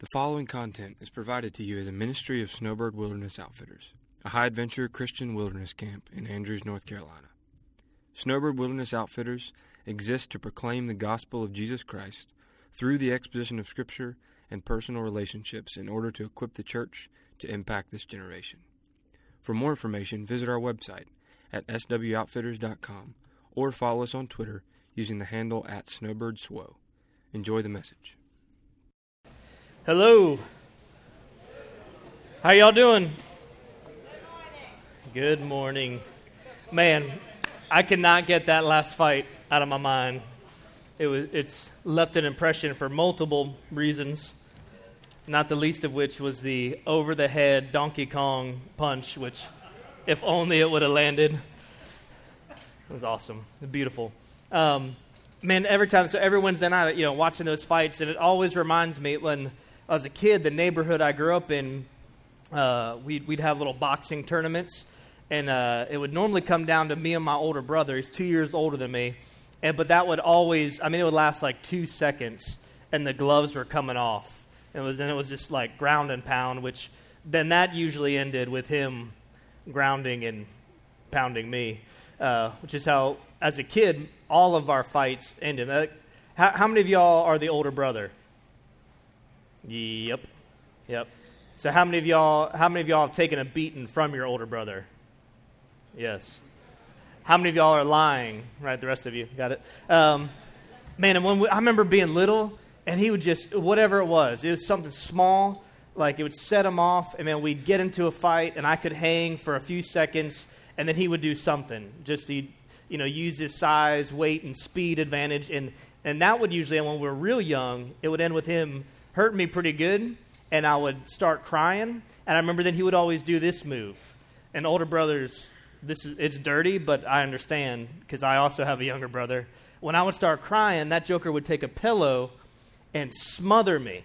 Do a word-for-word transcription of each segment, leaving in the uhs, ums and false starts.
The following content is provided to you as a ministry of Snowbird Wilderness Outfitters, a high-adventure Christian wilderness camp in Andrews, North Carolina. Snowbird Wilderness Outfitters exists to proclaim the gospel of Jesus Christ through the exposition of Scripture and personal relationships in order to equip the church to impact this generation. For more information, visit our website at s w outfitters dot com or follow us on Twitter using the handle at snowbirdswo. Enjoy the message. Hello. How y'all doing? Good morning. Man, I cannot get that last fight out of my mind. It was it's left an impression for multiple reasons, not the least of which was the over-the-head Donkey Kong punch, which if only it would have landed. It was awesome. Beautiful. Um, man, every time, so every Wednesday night, you know, watching those fights, and it always reminds me when I was a kid, the neighborhood I grew up in, uh, we'd, we'd have little boxing tournaments, and uh, it would normally come down to me and my older brother. He's two years older than me, and but that would always, I mean, it would last like two seconds, and the gloves were coming off. It was, and it was just like ground and pound, which then that usually ended with him grounding and pounding me, uh, which is how, as a kid, all of our fights ended. Uh, how, how many of y'all are the older brother? Yep, yep. So how many of y'all? How many of y'all have taken a beating from your older brother? Yes. How many of y'all are lying? Right, the rest of you got it. Um, man, and when we, I remember being little, and he would just whatever it was. It was something small, like it would set him off, and then we'd get into a fight, and I could hang for a few seconds, and then he would do something. Just he, you know, use his size, weight, and speed advantage, and and that would usually, when we were real young, it would end with him hurt me pretty good, and I would start crying. And I remember that he would always do this move. And older brothers, this is it's dirty, but I understand because I also have a younger brother. When I would start crying, that joker would take a pillow and smother me.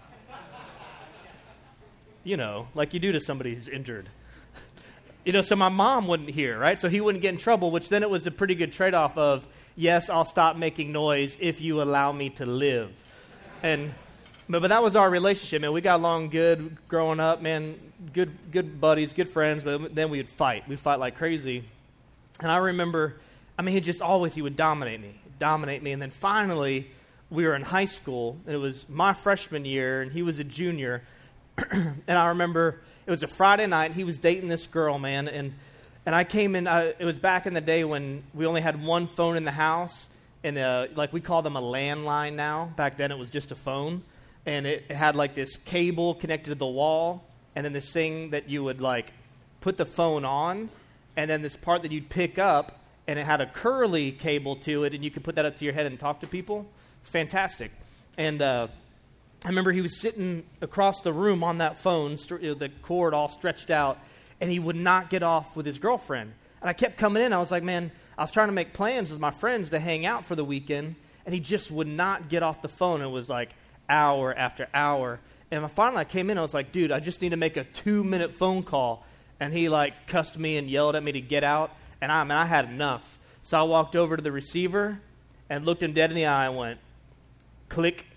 You know, like you do to somebody who's injured. You know, so my mom wouldn't hear, right? So he wouldn't get in trouble, which then it was a pretty good trade-off of, yes, I'll stop making noise if you allow me to live. And But, but that was our relationship, man. We got along good growing up, man. Good good buddies, good friends. But then we would fight. We'd fight like crazy. And I remember, I mean, he just always, he would dominate me, dominate me. And then finally, we were in high school. And it was my freshman year, and he was a junior. And I remember it was a Friday night. He was dating this girl, man. And and I came in, uh, it was back in the day when we only had one phone in the house. And uh, like we call them a landline now. Back then it was just a phone. And it had like this cable connected to the wall, and then this thing that you would like put the phone on, and then this part that you'd pick up, and it had a curly cable to it, and you could put that up to your head and talk to people. It's fantastic. And uh, I remember he was sitting across the room on that phone, st- the cord all stretched out, and he would not get off with his girlfriend. And I kept coming in. I was like, man, I was trying to make plans with my friends to hang out for the weekend, and he just would not get off the phone. It was like hour after hour. And finally I came in, I was like, dude, I just need to make a two-minute phone call. And he like cussed me and yelled at me to get out. And I, I mean, I had enough. So I walked over to the receiver and looked him dead in the eye and went, click,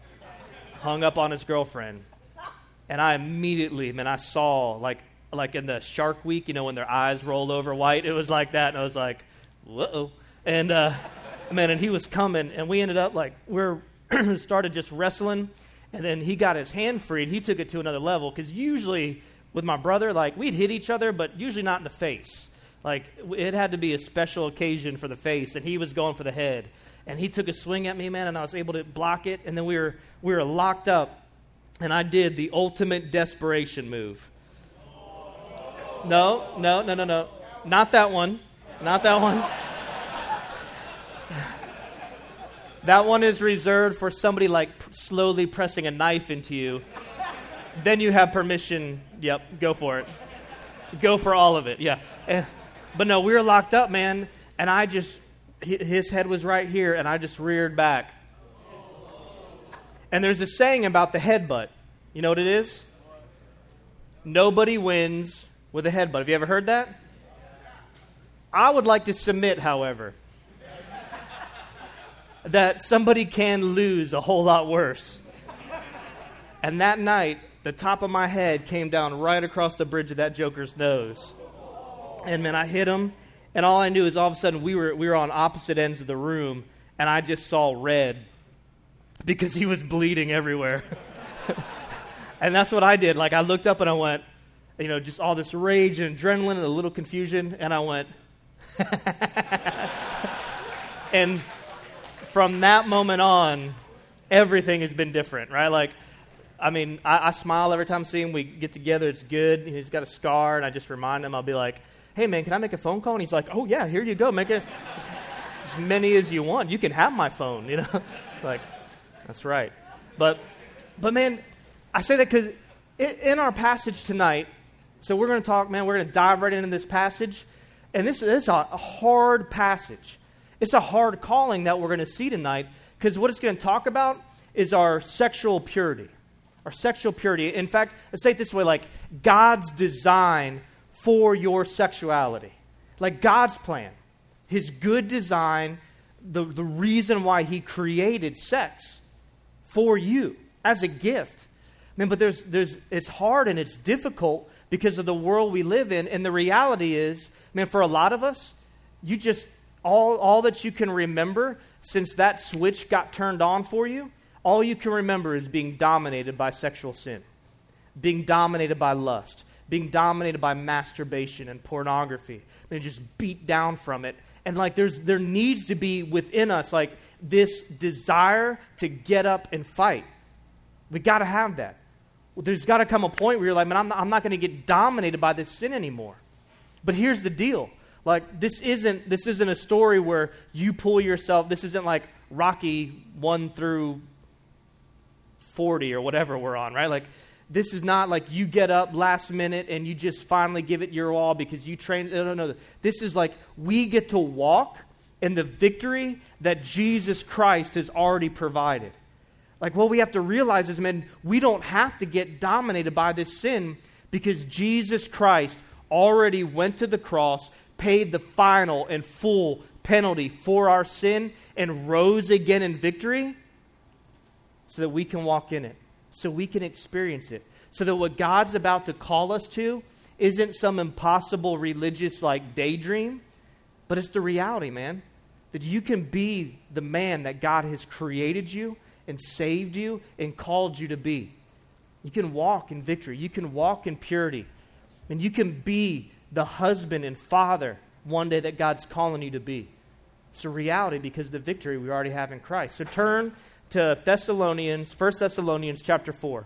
hung up on his girlfriend. And I immediately, man, I saw like like in the Shark Week, you know, when their eyes rolled over white, it was like that. And I was like, whoa. And uh, man, and he was coming, and we ended up like, we're started just wrestling, and then he got his hand freed. He took it to another level, because usually with my brother, like, we'd hit each other, but usually not in the face. Like, it had to be a special occasion for the face, and he was going for the head. And he took a swing at me, man, and I was able to block it, and then we were we were locked up, and I did the ultimate desperation move. No, no, no, no, no. Not that one. Not that one. That one is reserved for somebody like p- slowly pressing a knife into you. Then you have permission. Yep, go for it. Go for all of it, yeah. Uh, but no, we were locked up, man, and I just, his head was right here, and I just reared back. And there's a saying about the headbutt. You know what it is? Nobody wins with a headbutt. Have you ever heard that? I would like to submit, however, that somebody can lose a whole lot worse. And that night, the top of my head came down right across the bridge of that joker's nose. And man, I hit him, and all I knew is all of a sudden we were we were on opposite ends of the room, and I just saw red because he was bleeding everywhere. And that's what I did. Like, I looked up and I went, you know, just all this rage and adrenaline and a little confusion, and I went, and from that moment on, everything has been different, right? Like, I mean, I, I smile every time I see him. We get together. It's good. He's got a scar, and I just remind him. I'll be like, hey, man, can I make a phone call? And he's like, oh, yeah, here you go. Make it as, as many as you want. You can have my phone, you know? Like, that's right. But, but man, I say that because in our passage tonight, so we're going to talk, man, we're going to dive right into this passage. And this, this is a hard passage. It's a hard calling that we're going to see tonight, because what it's going to talk about is our sexual purity. Our sexual purity. In fact, let's say it this way, like God's design for your sexuality. Like God's plan. His good design, the, the reason why he created sex for you as a gift. I mean, but there's there's it's hard and it's difficult because of the world we live in. And the reality is, man, for a lot of us, you just, all, all that you can remember since that switch got turned on for you, all you can remember is being dominated by sexual sin, being dominated by lust, being dominated by masturbation and pornography, and just beat down from it. And like there's there needs to be within us like this desire to get up and fight. We got to have that. Well, there's got to come a point where you're like, man, I'm not, I'm not going to get dominated by this sin anymore. But here's the deal. Like, this isn't this isn't a story where you pull yourself. This isn't like Rocky one through forty or whatever we're on, right? Like, this is not like you get up last minute and you just finally give it your all because you trained. No, no, no. This is like we get to walk in the victory that Jesus Christ has already provided. Like, what we have to realize is, man, we don't have to get dominated by this sin because Jesus Christ already went to the cross, paid the final and full penalty for our sin, and rose again in victory so that we can walk in it, so we can experience it, so that what God's about to call us to isn't some impossible religious, like, daydream, but it's the reality, man, that you can be the man that God has created you and saved you and called you to be. You can walk in victory. You can walk in purity. And you can be the husband and father one day that God's calling you to be. It's a reality because of the victory we already have in Christ. So turn to Thessalonians, First Thessalonians chapter four.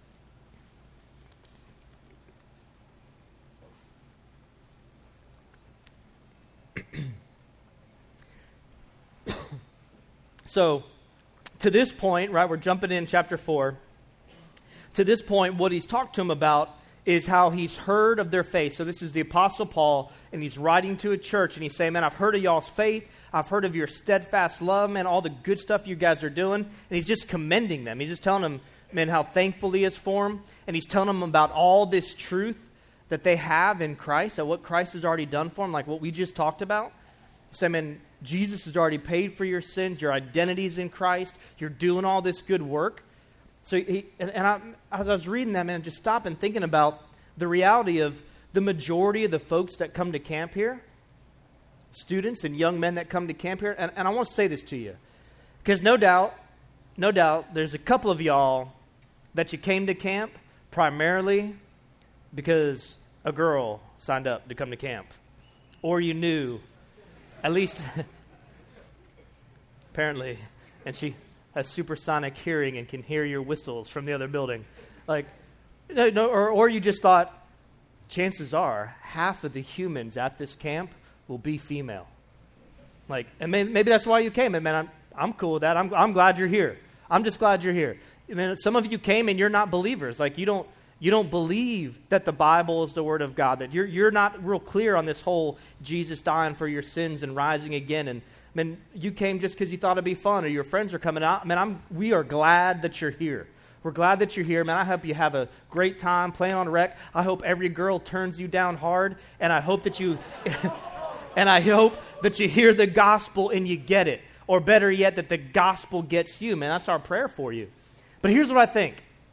So, to this point, right, we're jumping in chapter four. To this point, what he's talked to him about is how he's heard of their faith. So this is the Apostle Paul, and he's writing to a church, and he's saying, man, I've heard of y'all's faith. I've heard of your steadfast love, man, all the good stuff you guys are doing. And he's just commending them. He's just telling them, man, how thankful he is for them. And he's telling them about all this truth that they have in Christ, that what Christ has already done for them, like what we just talked about. So, man, Jesus has already paid for your sins. Your identity is in Christ. You're doing all this good work. So, he, and, and I, as I was reading that, man, just stop and thinking about the reality of the majority of the folks that come to camp here, students and young men that come to camp here. And, and I want to say this to you, because no doubt, no doubt, there's a couple of y'all that you came to camp primarily because a girl signed up to come to camp, or you knew, at least, apparently, and she has supersonic hearing and can hear your whistles from the other building. Like, no, or, or you just thought, chances are, half of the humans at this camp will be female. Like, and maybe, maybe that's why you came. And man, I'm I'm cool with that. I'm I'm glad you're here. I'm just glad you're here. I mean, some of you came and you're not believers. Like, you don't you don't believe that the Bible is the Word of God. That you're you're not real clear on this whole Jesus dying for your sins and rising again. And I mean, you came just because you thought it'd be fun, or your friends are coming out. I mean, I'm we are glad that you're here. We're glad that you're here, man. I hope you have a great time playing on rec. I hope every girl turns you down hard, and I hope that you, and I hope that you hear the gospel and you get it, or better yet, that the gospel gets you, man. That's our prayer for you. But here's what I think: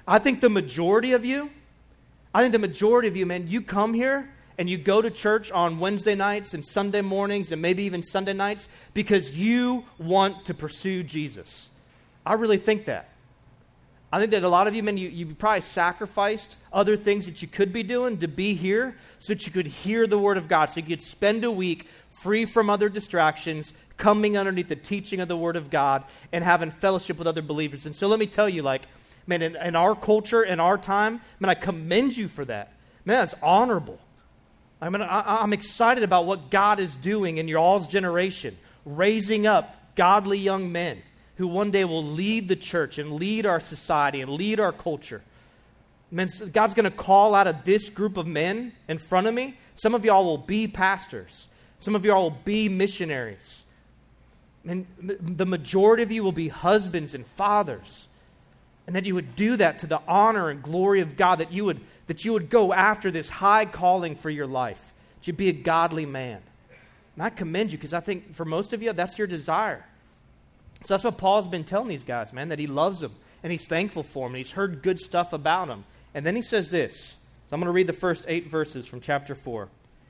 I think the majority of you, I think the majority of you, man, you come here and you go to church on Wednesday nights and Sunday mornings and maybe even Sunday nights because you want to pursue Jesus. I really think that. I think that a lot of you, man, you, you probably sacrificed other things that you could be doing to be here so that you could hear the Word of God, so you could spend a week free from other distractions, coming underneath the teaching of the Word of God and having fellowship with other believers. And so let me tell you, like, man, in, in our culture, in our time, man, I commend you for that. Man, that's honorable. I mean, I, I'm excited about what God is doing in your all's generation, raising up godly young men who one day will lead the church and lead our society and lead our culture. Man, God's going to call out of this group of men in front of me. Some of y'all will be pastors. Some of y'all will be missionaries. And the majority of you will be husbands and fathers. And that you would do that to the honor and glory of God, that you would, that you would go after this high calling for your life. That you'd be a godly man. And I commend you because I think for most of you, that's your desire. So that's what Paul's been telling these guys, man, that he loves them and he's thankful for them and he's heard good stuff about them. And then he says this. So I'm going to read the first eight verses from chapter four.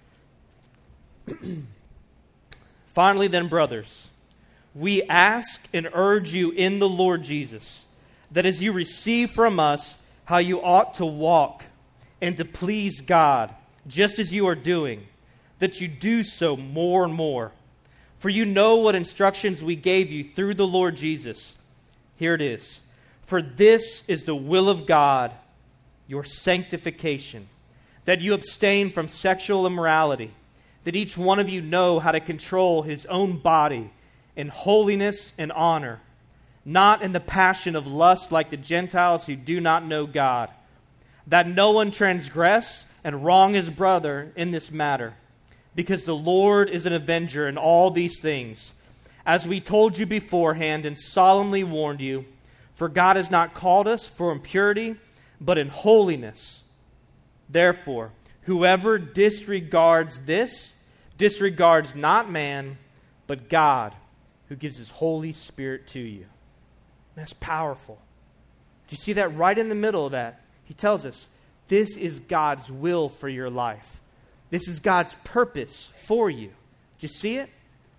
Finally then, brothers, we ask and urge you in the Lord Jesus, that as you receive from us how you ought to walk and to please God, just as you are doing, that you do so more and more. For you know what instructions we gave you through the Lord Jesus. Here it is. For this is the will of God, your sanctification, that you abstain from sexual immorality, that each one of you know how to control his own body in holiness and honor, not in the passion of lust like the Gentiles who do not know God, that no one transgress and wrong his brother in this matter, because the Lord is an avenger in all these things, as we told you beforehand and solemnly warned you. For God has not called us for impurity, but in holiness. Therefore, whoever disregards this, disregards not man, but God, who gives his Holy Spirit to you. That's powerful. Do you see that right in the middle of that? He tells us, this is God's will for your life. This is God's purpose for you. Do you see it?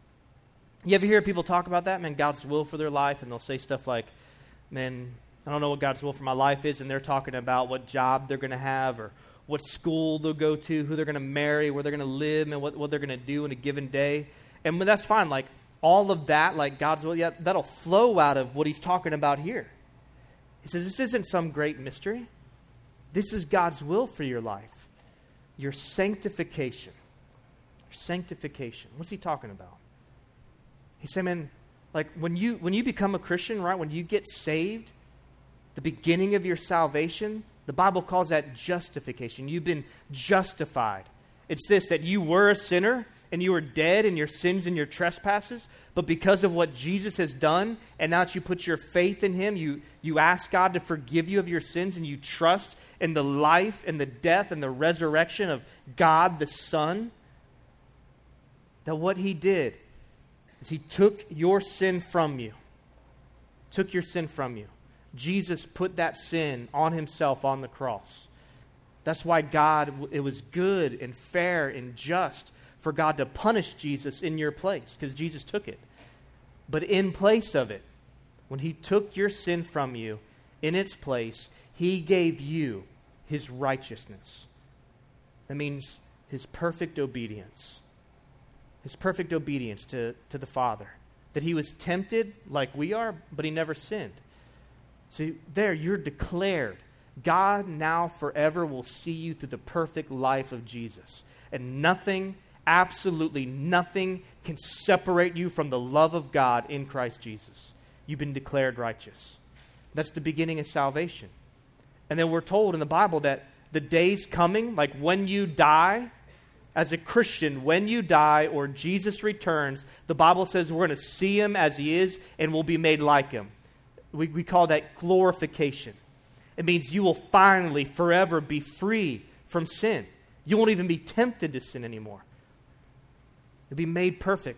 You ever hear people talk about that, man, God's will for their life, and they'll say stuff like, man, I don't know what God's will for my life is, and they're talking about what job they're going to have or what school they'll go to, who they're going to marry, where they're going to live, and what, what they're going to do in a given day. And that's fine. Like, all of that, like God's will, yeah, that'll flow out of what he's talking about here. He says, this isn't some great mystery. This is God's will for your life. Your sanctification. Your sanctification. What's he talking about? He's saying, man, like when you when you become a Christian, right, when you get saved, the beginning of your salvation, the Bible calls that justification. You've been justified. It's this, that you were a sinner and you were dead in your sins and your trespasses, but because of what Jesus has done, and now that you put your faith in him, you, you ask God to forgive you of your sins, and you trust in the life and the death and the resurrection of God the Son, that what he did is he took your sin from you. Took your sin from you. Jesus put that sin on himself on the cross. That's why God, it was good and fair and just for God to punish Jesus in your place, because Jesus took it. But in place of it, when he took your sin from you, in its place, he gave you his righteousness. That means his perfect obedience. His perfect obedience to, to the Father. That he was tempted like we are, but he never sinned. So there, you're declared. God now forever will see you through the perfect life of Jesus. And nothing, absolutely nothing, can separate you from the love of God in Christ Jesus. You've been declared righteous. That's the beginning of salvation. And then we're told in the Bible that the day's coming, like when you die, as a Christian, when you die or Jesus returns, the Bible says we're going to see him as he is and we'll be made like him. We, we call that glorification. It means you will finally, forever be free from sin. You won't even be tempted to sin anymore. You'll be made perfect.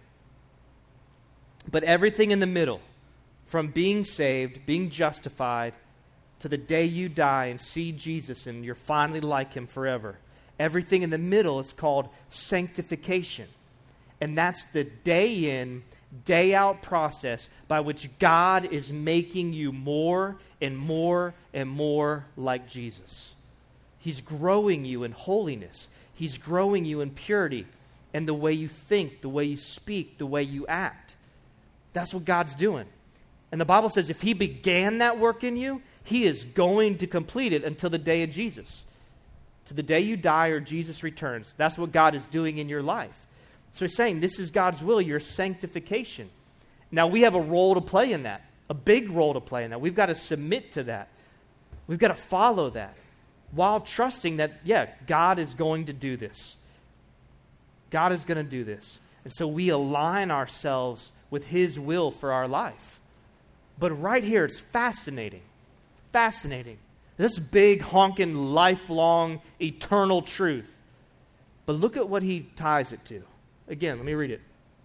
But everything in the middle, from being saved, being justified, to the day you die and see Jesus and you're finally like him forever. Everything in the middle is called sanctification. And that's the day in, day out process by which God is making you more and more and more like Jesus. He's growing you in holiness. He's growing you in purity and the way you think, the way you speak, the way you act. That's what God's doing. And the Bible says if he began that work in you, he is going to complete it until the day of Jesus. To the day you die or Jesus returns. That's what God is doing in your life. So he's saying this is God's will, your sanctification. Now we have a role to play in that, a big role to play in that. We've got to submit to that. We've got to follow that while trusting that, yeah, God is going to do this. God is going to do this. And so we align ourselves with his will for our life. But right here, it's fascinating. Fascinating. This big, honking, lifelong, eternal truth. But look at what he ties it to. Again, let me read it.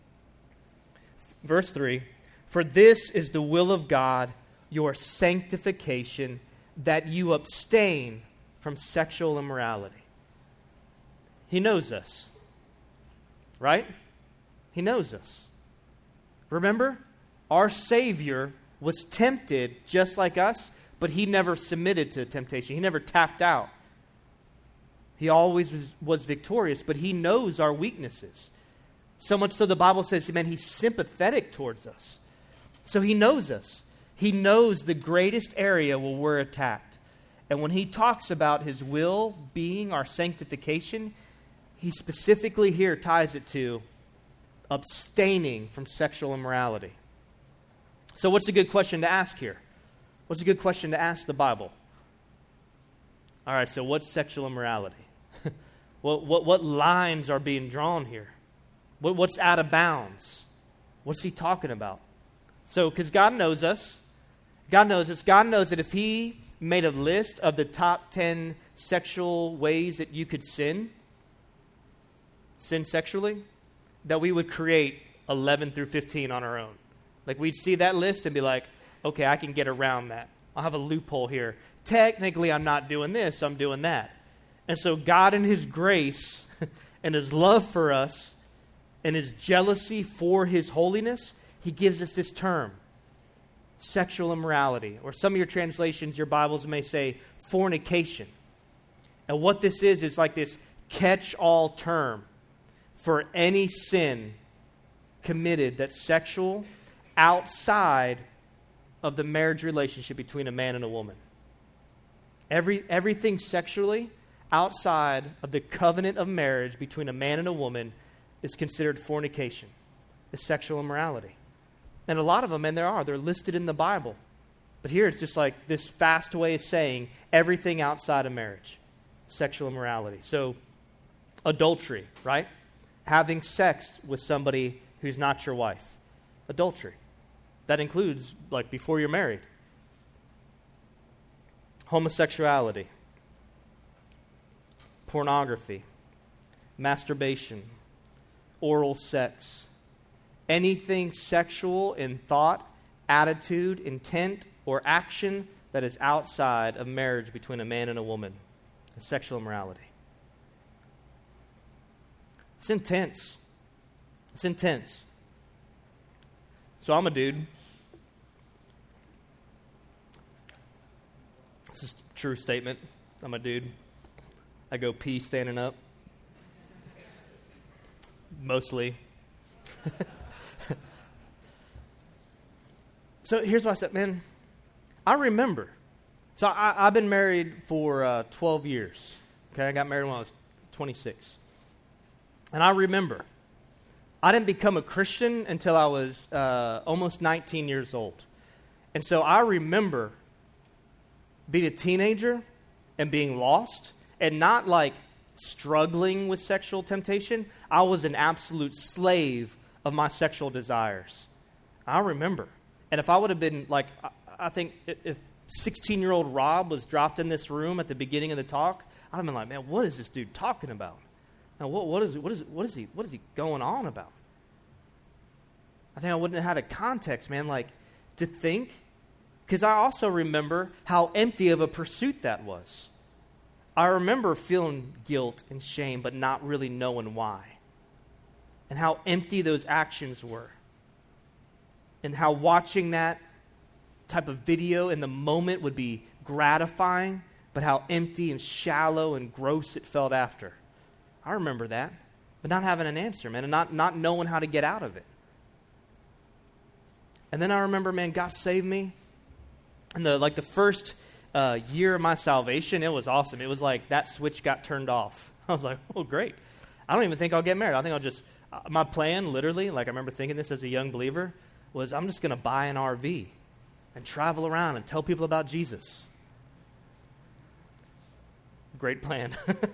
Verse three, for this is the will of God, your sanctification, that you abstain from sexual immorality. He knows us. Right? He knows us. Remember, our Savior was tempted just like us, but he never submitted to temptation. He never tapped out. He always was, was victorious, but he knows our weaknesses. So much so the Bible says, man, he's sympathetic towards us. So he knows us. He knows the greatest area where we're attacked. And when he talks about his will being our sanctification, he specifically here ties it to abstaining from sexual immorality. So what's a good question to ask here? What's a good question to ask the Bible? All right, so what's sexual immorality? what, what, what lines are being drawn here? What, what's out of bounds? What's he talking about? So, because God knows us. God knows us. God knows that if he made a list of the top ten sexual ways that you could sin, sin sexually, that we would create eleven through fifteen on our own. Like we'd see that list and be like, okay, I can get around that. I'll have a loophole here. Technically, I'm not doing this, I'm doing that. And so God in his grace and his love for us and his jealousy for his holiness, he gives us this term, sexual immorality. Or some of your translations, your Bibles may say fornication. And what this is, is like this catch-all term for any sin committed that's sexual outside of the marriage relationship between a man and a woman. Every, everything sexually outside of the covenant of marriage between a man and a woman is considered fornication, is sexual immorality. And a lot of them, and there are, they're listed in the Bible. But here it's just like this fast way of saying everything outside of marriage, sexual immorality. So adultery, right? Having sex with somebody who's not your wife. Adultery. That includes, like, before you're married. Homosexuality. Pornography. Masturbation. Oral sex. Anything sexual in thought, attitude, intent, or action that is outside of marriage between a man and a woman. Sexual immorality. It's intense. It's intense. So I'm a dude. This is a true statement. I'm a dude. I go pee standing up. Mostly. So here's what I said, man. I remember. So I, I've been married for uh, twelve years. Okay, I got married when I was twenty-six. And I remember. I didn't become a Christian until I was uh, almost nineteen years old. And so I remember being a teenager and being lost and not like struggling with sexual temptation. I was an absolute slave of my sexual desires. I remember. And if I would have been like, I think if sixteen-year-old Rob was dropped in this room at the beginning of the talk, I'd have been like, man, what is this dude talking about? Now, what, what, is, what, is, what, is he, what is he going on about? I think I wouldn't have had a context, man, like to think because I also remember how empty of a pursuit that was. I remember feeling guilt and shame, but not really knowing why. And how empty those actions were. And how watching that type of video in the moment would be gratifying, but how empty and shallow and gross it felt after. I remember that, but not having an answer, man, and not, not knowing how to get out of it. And then I remember, man, God saved me. And the like the first uh, year of my salvation, it was awesome. It was like that switch got turned off. I was like, oh, great. I don't even think I'll get married. I think I'll just, uh, my plan, literally, like I remember thinking this as a young believer, was I'm just going to buy an R V and travel around and tell people about Jesus. Great plan.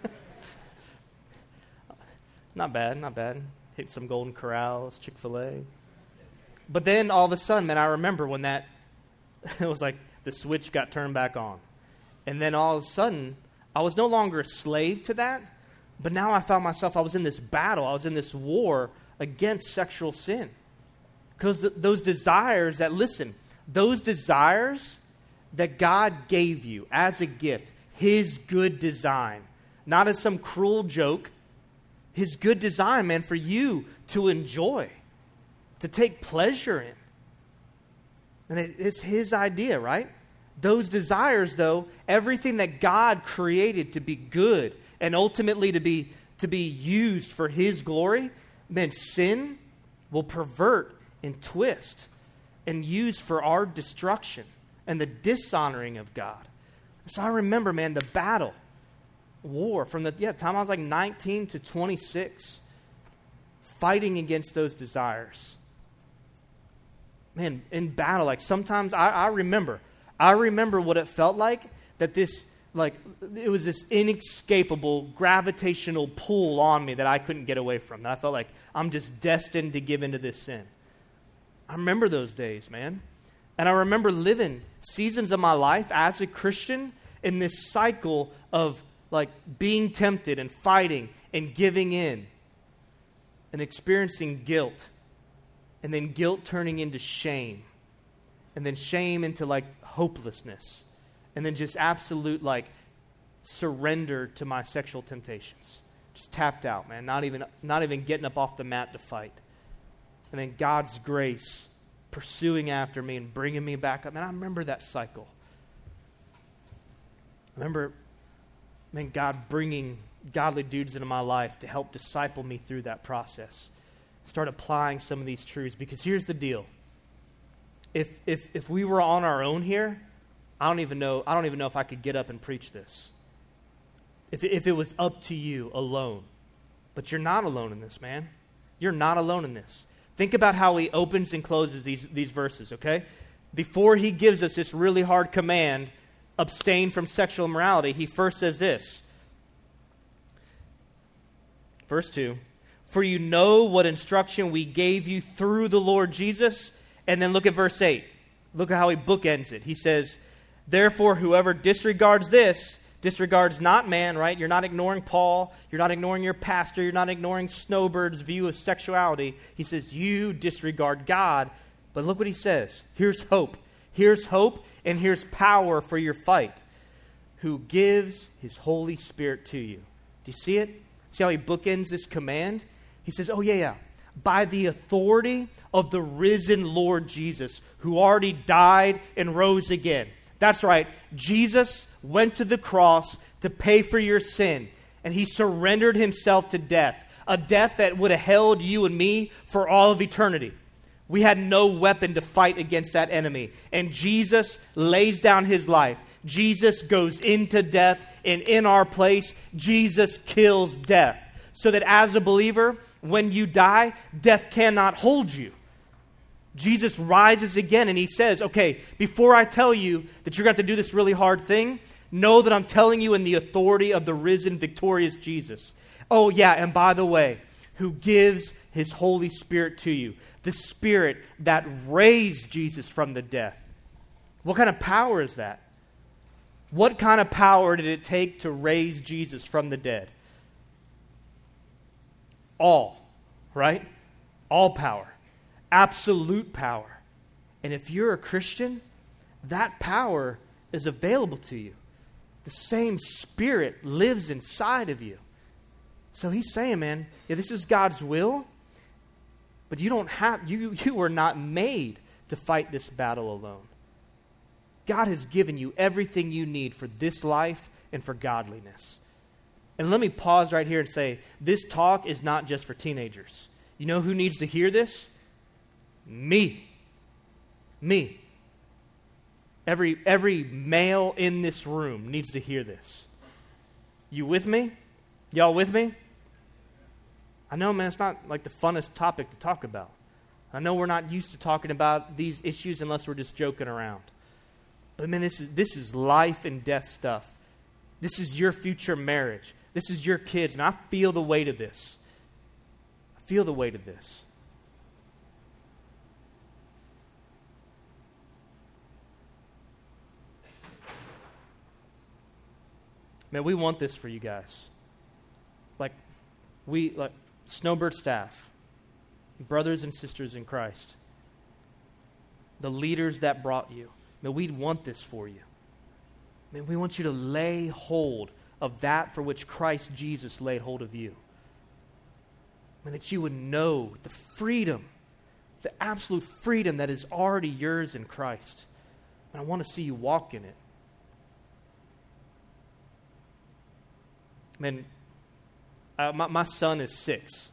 Not bad, not bad. Hit some Golden Corrals, Chick-fil-A. But then all of a sudden, man, I remember when that, it was like the switch got turned back on. And then all of a sudden, I was no longer a slave to that, but now I found myself, I was in this battle, I was in this war against sexual sin. Because th- those desires that, listen, those desires that God gave you as a gift, His good design, not as some cruel joke, His good design, man, for you to enjoy, to take pleasure in. And it, it's His idea, right? Those desires, though, everything that God created to be good and ultimately to be, to be used for His glory, man, sin will pervert and twist and use for our destruction and the dishonoring of God. So I remember, man, the battle, war from the yeah, time I was like nineteen to twenty-six, fighting against those desires. Man, in battle, like sometimes I, I remember, I remember what it felt like that this, like, it was this inescapable gravitational pull on me that I couldn't get away from. That I felt like I'm just destined to give into this sin. I remember those days, man. And I remember living seasons of my life as a Christian in this cycle of like being tempted and fighting and giving in and experiencing guilt. And then guilt turning into shame. And then shame into like hopelessness. And then just absolute like surrender to my sexual temptations. Just tapped out, man. Not even, not even getting up off the mat to fight. And then God's grace pursuing after me and bringing me back up. Man, I remember that cycle. I remember, man, God bringing godly dudes into my life to help disciple me through that process. Start applying some of these truths. Because here's the deal. If if if we were on our own here, I don't even know, I don't even know if I could get up and preach this. If if it was up to you alone. But you're not alone in this, man. You're not alone in this. Think about how he opens and closes these, these verses, okay? Before he gives us this really hard command, abstain from sexual immorality, he first says this. Verse two, for you know what instruction we gave you through the Lord Jesus. And then look at verse eight. Look at how he bookends it. He says, therefore, whoever disregards this, disregards not man, right? You're not ignoring Paul. You're not ignoring your pastor. You're not ignoring Snowbird's view of sexuality. He says, you disregard God. But look what he says. Here's hope. Here's hope and here's power for your fight. Who gives his Holy Spirit to you. Do you see it? See how he bookends this command? He says, oh yeah, yeah. By the authority of the risen Lord Jesus, who already died and rose again. That's right. Jesus went to the cross to pay for your sin, and he surrendered himself to death, a death that would have held you and me for all of eternity. We had no weapon to fight against that enemy, and Jesus lays down his life. Jesus goes into death, and in our place, Jesus kills death, so that as a believer, when you die, death cannot hold you. Jesus rises again and he says, okay, before I tell you that you're going to have to do this really hard thing, know that I'm telling you in the authority of the risen, victorious Jesus. Oh yeah, and by the way, who gives his Holy Spirit to you. The Spirit that raised Jesus from the death. What kind of power is that? What kind of power did it take to raise Jesus from the dead? All, right? All power. Absolute power. And if you're a Christian, that power is available to you. The same Spirit lives inside of you. So he's saying, man, yeah, this is God's will, but you don't have, you, you were not made to fight this battle alone. God has given you everything you need for this life and for godliness. And let me pause right here and say, this talk is not just for teenagers. You know who needs to hear this? Me. Me. Every, every male in this room needs to hear this. You with me? Y'all with me? I know, man, it's not like the funnest topic to talk about. I know we're not used to talking about these issues unless we're just joking around. But man, this is, this is life and death stuff. This is your future marriage. This is your kids. And I feel the weight of this. I feel the weight of this. Man, we want this for you guys. Like, we, like, Snowbird staff, brothers and sisters in Christ, the leaders that brought you, man, we want this for you. Man, we want you to lay hold of that for which Christ Jesus laid hold of you. Man, that you would know the freedom, the absolute freedom that is already yours in Christ. And I want to see you walk in it. Man, uh, my, my son is six.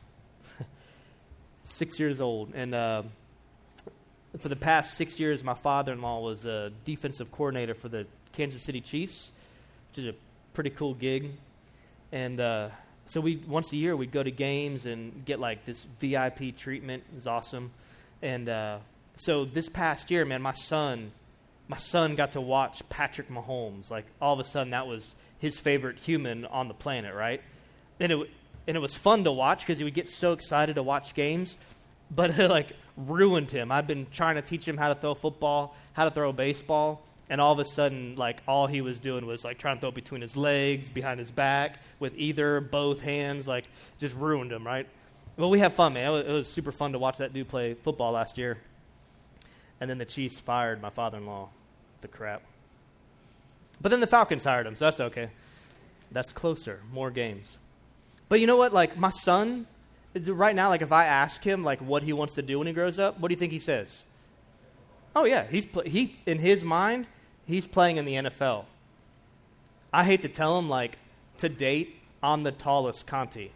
six years old. And uh, for the past six years, my father-in-law was a defensive coordinator for the Kansas City Chiefs, which is a pretty cool gig. And uh, so we once a year, we'd go to games and get like this V I P treatment. It was awesome. And uh, so this past year, man, my son, my son got to watch Patrick Mahomes. Like all of a sudden, that was his favorite human on the planet, right? And it and it was fun to watch because he would get so excited to watch games, but it like ruined him. I've been trying to teach him how to throw football, how to throw baseball, and all of a sudden, like all he was doing was like trying to throw between his legs, behind his back, with either both hands, like just ruined him, right? Well, we have fun, man. It was, it was super fun to watch that dude play football last year. And then the Chiefs fired my father-in-law. The crap. But then the Falcons hired him, so that's okay. That's closer, more games. But you know what? Like my son, right now, like if I ask him like what he wants to do when he grows up, what do you think he says? Oh yeah, he's pl- he in his mind, he's playing in the N F L. I hate to tell him like to date, I'm the tallest Conti.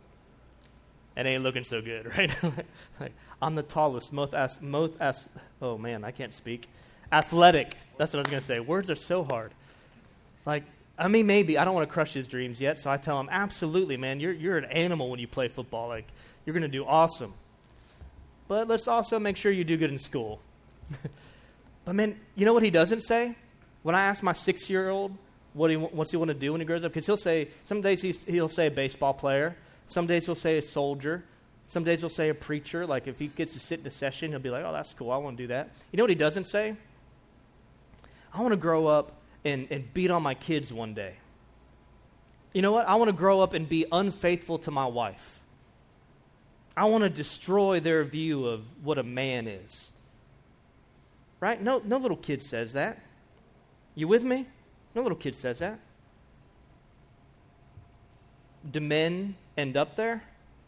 It ain't looking so good, right? Like, I'm the tallest, most as, most as, oh man, I can't speak. Athletic. That's what I was going to say. Words are so hard. Like, I mean, maybe. I don't want to crush his dreams yet, so I tell him, absolutely, man, you're you're an animal when you play football. Like, you're going to do awesome. But let's also make sure you do good in school. But, man, you know what he doesn't say? When I ask my six-year-old what he what's he want to do when he grows up, because he'll say, some days he's, he'll say a baseball player. Some days he'll say a soldier. Some days he'll say a preacher. Like, if he gets to sit in a session, he'll be like, oh, that's cool. I want to do that. You know what he doesn't say? I want to grow up and, and beat on my kids one day. You know what? I want to grow up and be unfaithful to my wife. I want to destroy their view of what a man is. Right? No, no little kid says that. You with me? No little kid says that. Do men end up there?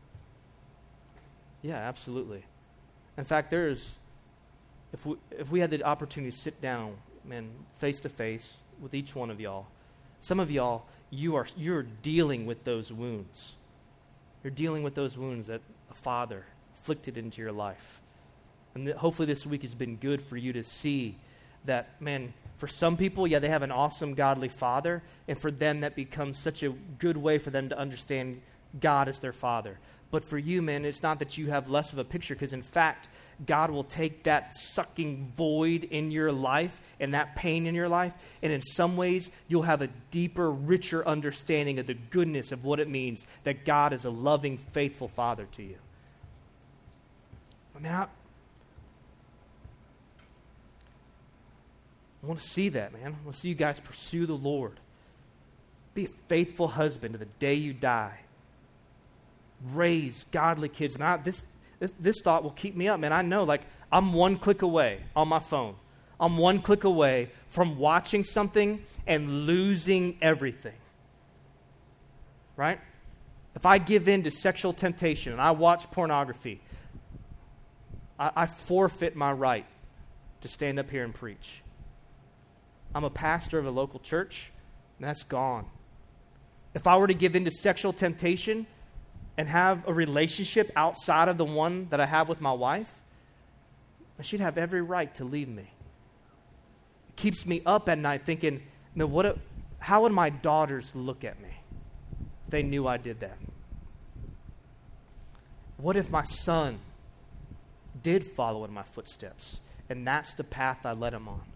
Yeah, absolutely. In fact, there's, if we, if we had the opportunity to sit down, man, face to face with each one of y'all, some of y'all, you are, you're dealing with those wounds. You're dealing with those wounds that a father inflicted into your life. And th- hopefully this week has been good for you to see that, man, for some people, yeah, they have an awesome godly father, and for them that becomes such a good way for them to understand God as their father. But for you, man, it's not that you have less of a picture, because in fact, God will take that sucking void in your life and that pain in your life, and in some ways, you'll have a deeper, richer understanding of the goodness of what it means that God is a loving, faithful father to you. I mean, I, I want to see that, man. I want to see you guys pursue the Lord. Be a faithful husband to the day you die. Raise godly kids. And I, this, this this thought will keep me up, man. I know, like, I'm one click away on my phone. I'm one click away from watching something and losing everything. Right? If I give in to sexual temptation and I watch pornography, I, I forfeit my right to stand up here and preach. I'm a pastor of a local church, and that's gone. If I were to give in to sexual temptation and have a relationship outside of the one that I have with my wife, she'd have every right to leave me. It keeps me up at night thinking, no, what? A, how would my daughters look at me if they knew I did that? What if my son did follow in my footsteps, and that's the path I led him on?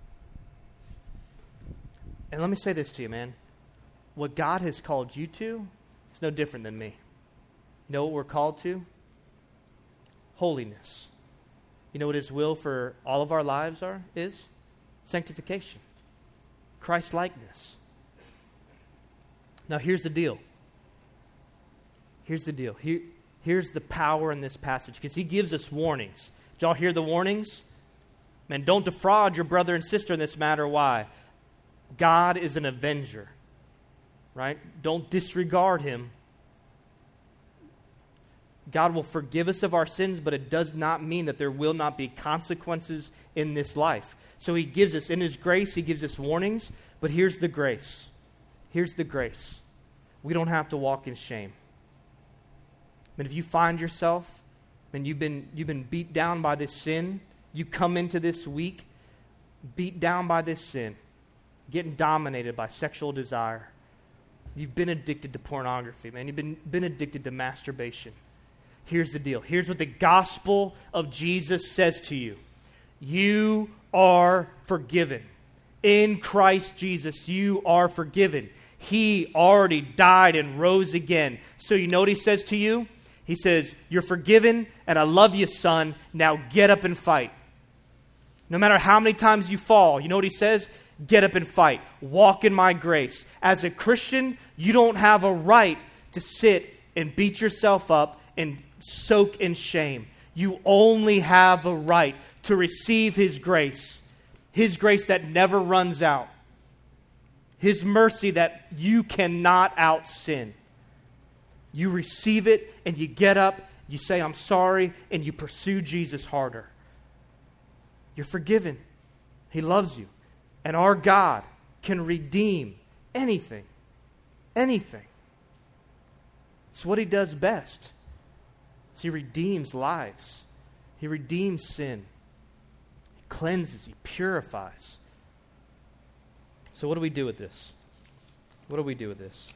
And let me say this to you, man. What God has called you to, it's no different than me. You know what we're called to? Holiness. You know what His will for all of our lives are? Is? Sanctification. Christ-likeness. Now here's the deal. Here's the deal. Here, here's the power in this passage, because He gives us warnings. Did y'all hear the warnings? Man, don't defraud your brother and sister in this matter. Why? God is an avenger, right? Don't disregard Him. God will forgive us of our sins, but it does not mean that there will not be consequences in this life. So He gives us, in His grace, He gives us warnings, but here's the grace. Here's the grace. We don't have to walk in shame. But if you find yourself, and you've been, you've been beat down by this sin, you come into this week beat down by this sin, getting dominated by sexual desire. You've been addicted to pornography, man. You've been, been addicted to masturbation. Here's the deal. Here's what the gospel of Jesus says to you. You are forgiven. In Christ Jesus, you are forgiven. He already died and rose again. So you know what He says to you? He says, you're forgiven, and I love you, son. Now get up and fight. No matter how many times you fall, you know what He says? Get up and fight. Walk in my grace. As a Christian, you don't have a right to sit and beat yourself up and soak in shame. You only have a right to receive His grace. His grace that never runs out. His mercy that you cannot out-sin. You receive it and you get up, you say, I'm sorry, and you pursue Jesus harder. You're forgiven. He loves you. And our God can redeem anything. Anything. It's what He does best. So He redeems lives. He redeems sin. He cleanses. He purifies. So what do we do with this? What do we do with this?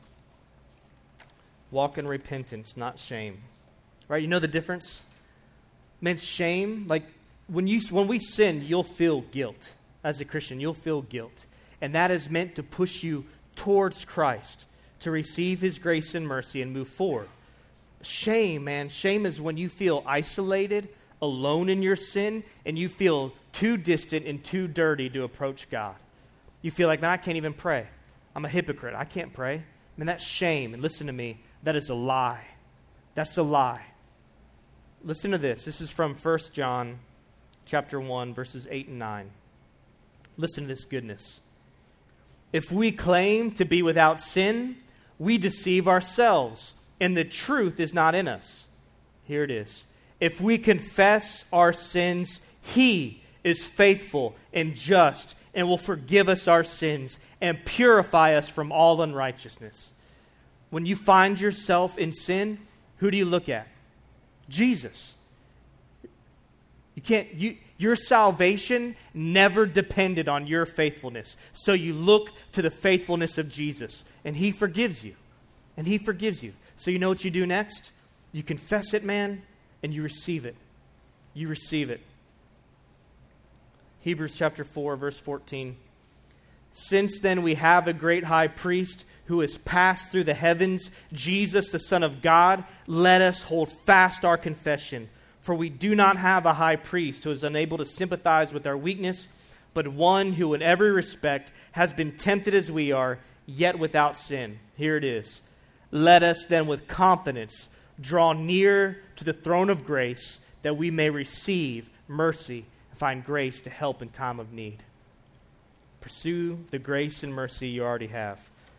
Walk in repentance, not shame. Right? You know the difference? Man, shame, like when you when we sin, you'll feel guilt. As a Christian, you'll feel guilt. And that is meant to push you towards Christ, to receive His grace and mercy and move forward. Shame, man, shame is when you feel isolated, alone in your sin, and you feel too distant and too dirty to approach God. You feel like, man, I can't even pray. I'm a hypocrite. I can't pray. Man, that's shame. And listen to me, that is a lie. That's a lie. Listen to this. This is from First John chapter one, verses eight and nine. Listen to this goodness. If we claim to be without sin, we deceive ourselves, and the truth is not in us. Here it is. If we confess our sins, He is faithful and just and will forgive us our sins and purify us from all unrighteousness. When you find yourself in sin, who do you look at? Jesus. You can't, you, your salvation never depended on your faithfulness. So you look to the faithfulness of Jesus, and He forgives you. And He forgives you. So you know what you do next? You confess it, man, and you receive it. You receive it. Hebrews chapter four, verse fourteen. Since then we have a great high priest who has passed through the heavens, Jesus, the Son of God, let us hold fast our confession. For we do not have a high priest who is unable to sympathize with our weakness, but one who in every respect has been tempted as we are, yet without sin. Here it is. Let us then with confidence draw near to the throne of grace, that we may receive mercy and find grace to help in time of need. Pursue the grace and mercy you already have.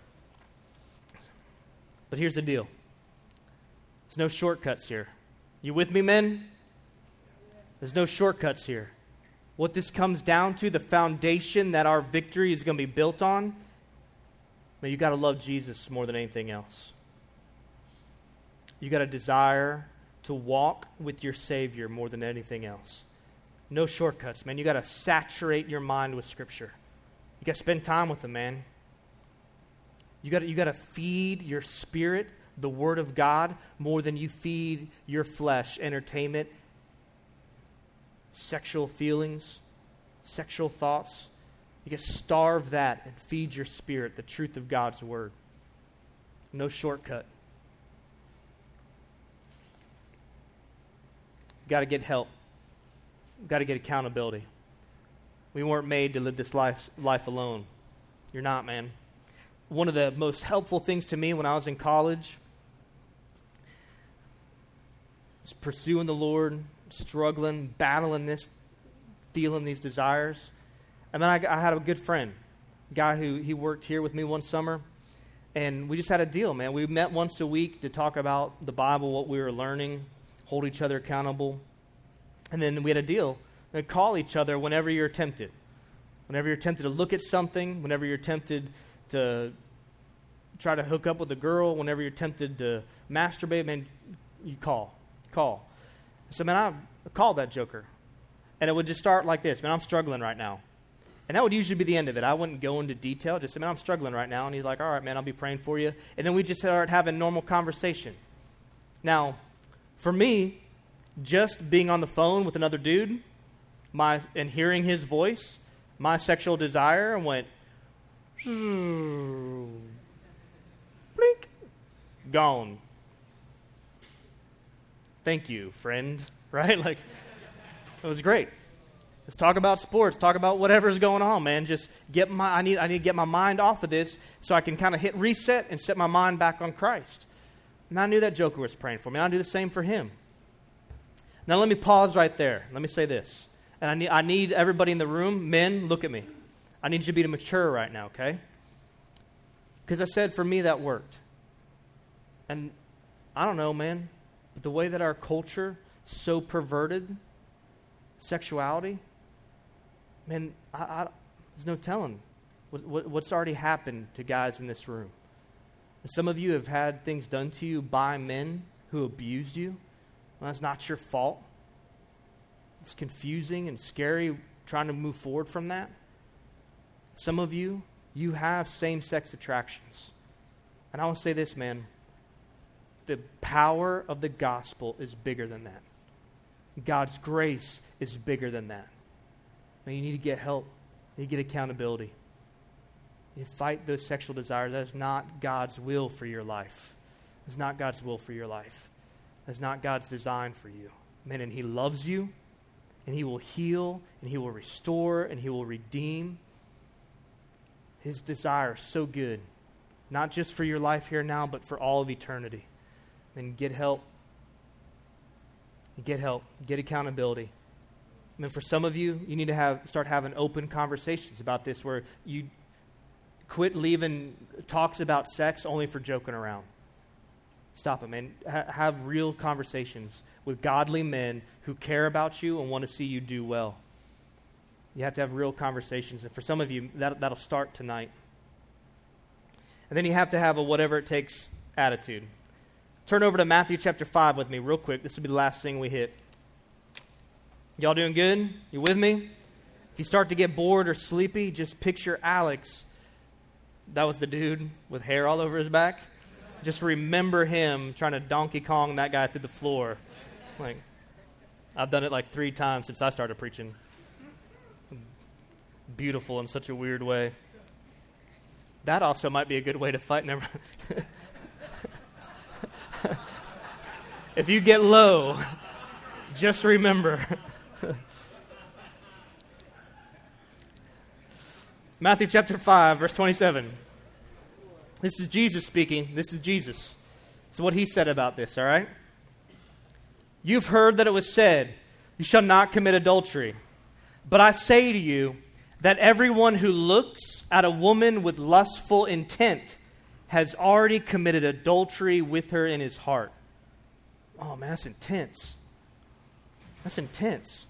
But here's the deal. There's no shortcuts here. You with me, men? There's no shortcuts here. What this comes down to, the foundation that our victory is going to be built on, man, you got to love Jesus more than anything else. You got to desire to walk with your Savior more than anything else. No shortcuts, man. You got to saturate your mind with Scripture. You got to spend time with Him, man. You got you got to feed your spirit the Word of God more than you feed your flesh entertainment, sexual feelings, sexual thoughts. You got to starve that and feed your spirit the truth of God's Word. No shortcut. Got to get help. Got to get accountability. We weren't made to live this life life alone. You're not, man. One of the most helpful things to me when I was in college was pursuing the Lord, struggling, battling this, feeling these desires. And then I, I had a good friend, a guy who he worked here with me one summer, and we just had a deal, man. We met once a week to talk about the Bible, what we were learning, hold each other accountable. And then we had a deal. We'd call each other whenever you're tempted. Whenever you're tempted to look at something, whenever you're tempted to try to hook up with a girl, whenever you're tempted to masturbate, man, you call. Call. So, man, I called that joker. And it would just start like this. Man, I'm struggling right now. And that would usually be the end of it. I wouldn't go into detail. Just say, man, I'm struggling right now. And he's like, all right, man, I'll be praying for you. And then we just start having normal conversation. Now, for me, just being on the phone with another dude my and hearing his voice, my sexual desire went, blink, gone. Thank you, friend. Right? Like, it was great. Let's talk about sports. Talk about whatever's going on, man. Just get my. I need. I need to get my mind off of this so I can kind of hit reset and set my mind back on Christ. And I knew that joker was praying for me. And I'll do the same for him. Now let me pause right there. Let me say this, and I need. I need everybody in the room, men, look at me. I need you to be mature right now, okay? Because I said for me that worked, and I don't know, man, but the way that our culture so perverted sexuality. Man, I, I, there's no telling what, what, what's already happened to guys in this room. Some of you have had things done to you by men who abused you. Well, that's not your fault. It's confusing and scary trying to move forward from that. Some of you, you have same-sex attractions. And I want to say this, man. The power of the gospel is bigger than that. God's grace is bigger than that. Man, you need to get help. You need to get accountability. You fight those sexual desires. That is not God's will for your life. It's not God's will for your life. That's not God's design for you. Man, and He loves you, and He will heal, and He will restore, and He will redeem. His desire is so good, not just for your life here now, but for all of eternity. And get help. Get help. Get accountability. I mean, for some of you, you need to have start having open conversations about this where you quit leaving talks about sex only for joking around. Stop it, man. Ha- have real conversations with godly men who care about you and want to see you do well. You have to have real conversations. And for some of you, that, that'll start tonight. And then you have to have a whatever it takes attitude. Turn over to Matthew chapter five with me real quick. This will be the last thing we hit. Y'all doing good? You with me? If you start to get bored or sleepy, just picture Alex. That was the dude with hair all over his back. Just remember him trying to Donkey Kong that guy through the floor. Like, I've done it like three times since I started preaching. Beautiful in such a weird way. That also might be a good way to fight. Never. If you get low, just remember. Matthew chapter five, verse twenty-seven. This is Jesus speaking. This is Jesus. So what He said about this, all right? You've heard that it was said, you shall not commit adultery. But I say to you that everyone who looks at a woman with lustful intent has already committed adultery with her in his heart. Oh man, that's intense. That's intense.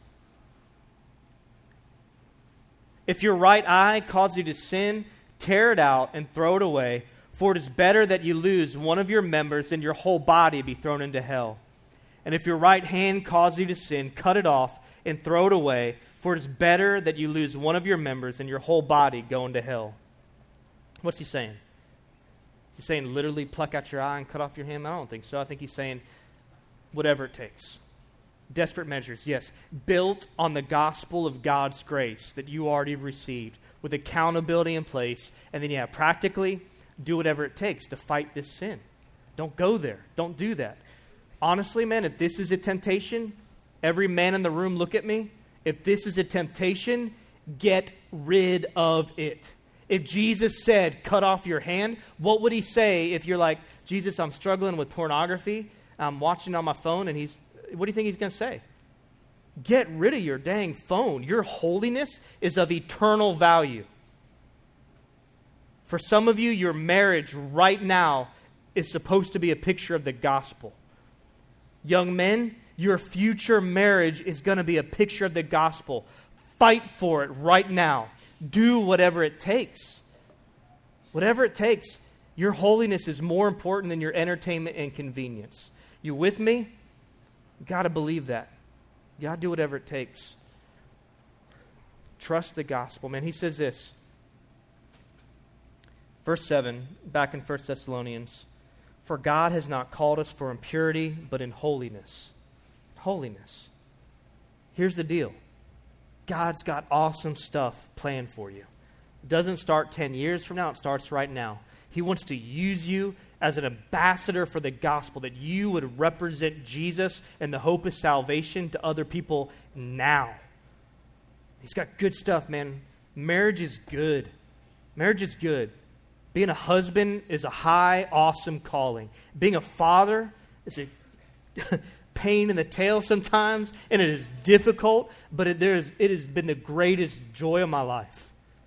If your right eye causes you to sin, tear it out and throw it away, for it is better that you lose one of your members than your whole body be thrown into hell. And if your right hand causes you to sin, cut it off and throw it away, for it is better that you lose one of your members than your whole body go into hell. What's he saying? He's saying literally pluck out your eye and cut off your hand? I don't think so. I think he's saying whatever it takes. Desperate measures, yes. Built on the gospel of God's grace that you already received with accountability in place. And then, yeah, practically do whatever it takes to fight this sin. Don't go there. Don't do that. Honestly, man, if this is a temptation, every man in the room look at me. If this is a temptation, get rid of it. If Jesus said, cut off your hand, what would he say if you're like, Jesus, I'm struggling with pornography. I'm watching on my phone, and he's, what do you think he's going to say? Get rid of your dang phone. Your holiness is of eternal value. For some of you, your marriage right now is supposed to be a picture of the gospel. Young men, your future marriage is going to be a picture of the gospel. Fight for it right now. Do whatever it takes. Whatever it takes. Your holiness is more important than your entertainment and convenience. You with me? You got to believe that. You got to do whatever it takes. Trust the gospel. Man, he says this. Verse seven, back in First Thessalonians. For God has not called us for impurity, but in holiness. Holiness. Here's the deal. God's got awesome stuff planned for you. It doesn't start ten years from now. It starts right now. He wants to use you as an ambassador for the gospel, that you would represent Jesus and the hope of salvation to other people now. He's got good stuff, man. Marriage is good. Marriage is good. Being a husband is a high, awesome calling. Being a father is a pain in the tail sometimes, and it is difficult, but it, there is, it has been the greatest joy of my life.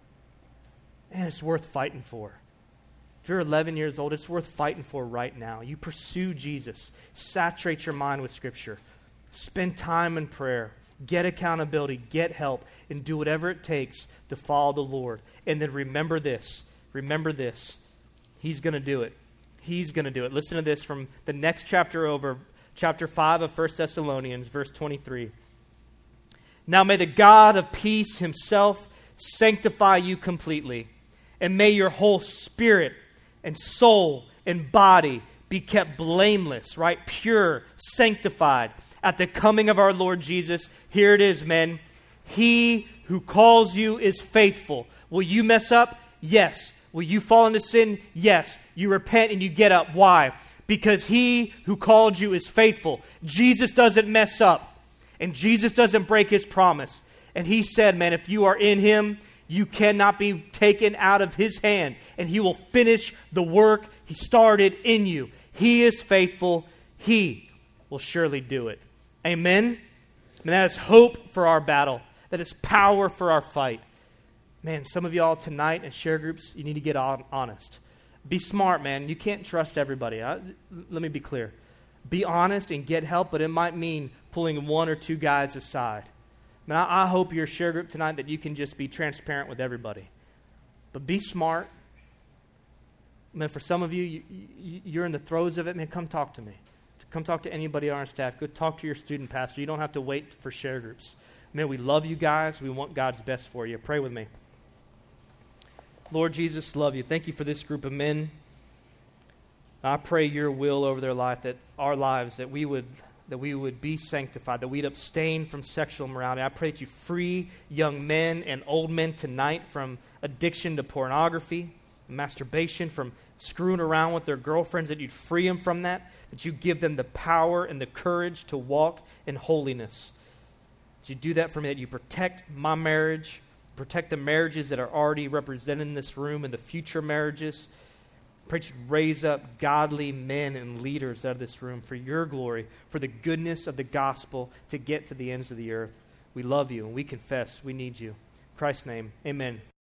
And it's worth fighting for. If you're eleven years old, it's worth fighting for right now. You pursue Jesus. Saturate your mind with Scripture. Spend time in prayer. Get accountability. Get help. And do whatever it takes to follow the Lord. And then remember this. Remember this. He's going to do it. He's going to do it. Listen to this from the next chapter over, chapter five of First Thessalonians, verse twenty-three. Now may the God of peace himself sanctify you completely, and may your whole spirit and soul and body be kept blameless, right? Pure, sanctified at the coming of our Lord Jesus. Here it is, men. He who calls you is faithful. Will you mess up? Yes. Will you fall into sin? Yes. You repent and you get up. Why? Because he who called you is faithful. Jesus doesn't mess up. And Jesus doesn't break his promise. And he said, man, if you are in him, you cannot be taken out of his hand. And he will finish the work he started in you. He is faithful. He will surely do it. Amen? And that is hope for our battle. That is power for our fight. Man, some of y'all tonight in share groups, you need to get on, honest. Be smart, man. You can't trust everybody. I, let me be clear. Be honest and get help, but it might mean pulling one or two guys aside. Man, I, I hope your share group tonight that you can just be transparent with everybody. But be smart. Man, for some of you, you, you, you're in the throes of it. Man, come talk to me. Come talk to anybody on our staff. Go talk to your student pastor. You don't have to wait for share groups. Man, we love you guys. We want God's best for you. Pray with me. Lord Jesus, love you. Thank you for this group of men. I pray your will over their life, that our lives, that we would that we would be sanctified, that we'd abstain from sexual immorality. I pray that you free young men and old men tonight from addiction to pornography, masturbation, from screwing around with their girlfriends, that you'd free them from that, that you give them the power and the courage to walk in holiness. That you do that for me, that you protect my marriage, protect the marriages that are already represented in this room and the future marriages. Pray that you raise up godly men and leaders out of this room for your glory, for the goodness of the gospel to get to the ends of the earth. We love you, and we confess we need you. In Christ's name, amen.